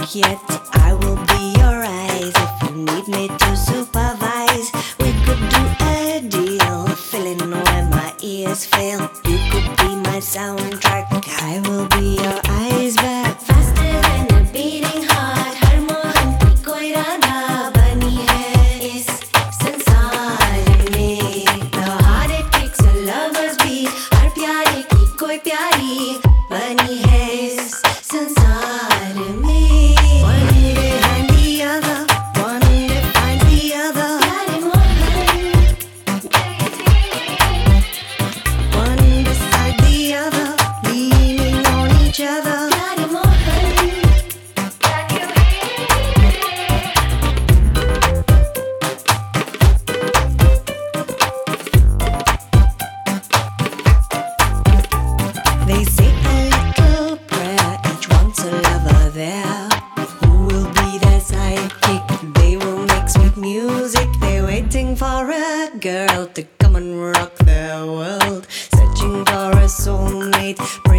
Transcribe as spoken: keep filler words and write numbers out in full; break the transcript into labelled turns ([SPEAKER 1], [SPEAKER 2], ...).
[SPEAKER 1] yet I will be your eyes if you need me to supervise. We could do a deal, filling where my ears fail. You could be my soundtrack, I will be your eyes back. Faster than a beating heart, हर मोहन की कोई राधा बनी है इस संसार में. The heart it takes a lover's beat, हर प्यारे की कोई प्यारी बनी है इस संसार में. One behind the other, one defines the other. प्यारे Mohan, one beside the other, leaning on each other. प्यारे Mohan. They say a little prayer, each wants a lover there. Who will be their sidekick? They will make sweet music. They're waiting for a girl to come and rock their world, searching for a soulmate.